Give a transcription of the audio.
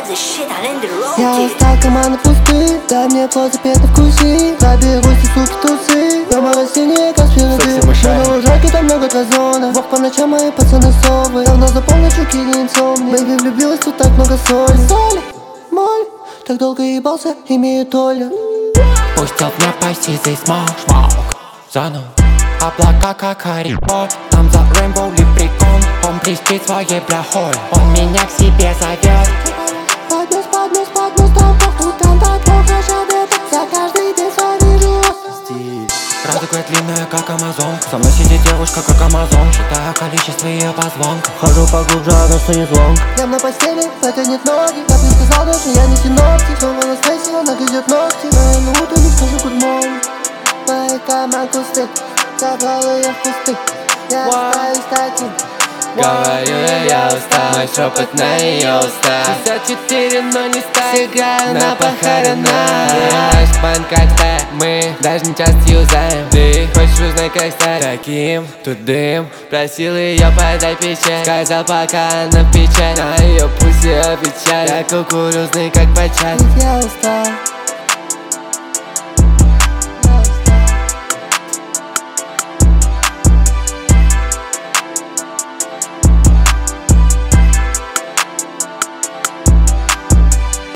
Я устал, команда пусты. Дай мне плод запеть на вкуси. Заберусь и суки тусы. Дома растения, как спирты. Много жарко, там много газона. Бог по ночам, мои пацаны совы. Давно за полночь кили инсомни. Бэйби влюбилась, тут так много соли. Соли, моль, так долго ебался, имею толю. Пусть от напасти здесь смог зону. Облака как Харибо, там за Рэмбо лепрекон. Он блестит своей плохой, он меня к себе зовет. Поднос, там там так плохо шабет. За каждый день свой живот. Радуга длинная, как Амазон. Со мной сидит девушка, как Амазон. Считаю количество ее позвонков. Хожу поглубже, она что не звонк. Я на постели, потянет ноги. Я бы сказал, даже я не синоптик. Снова на стрессе, она грызет ногти. Но я на утро не скажу good morning. Мои камеры кусты, забрал ее в кусты. Я остаюсь таким. Говорю я устал, мой шепот на ее уста. 64, но не стал, сыграю на похоронах. Наш банд как ты, мы даже не часто юзаем. Ты хочешь узнать, как стать таким? Тут дым, просил ее подай печаль. Сказал, пока она в печаль, на ее пусть ее печаль. Я кукурузный, как бочаль. Я устал.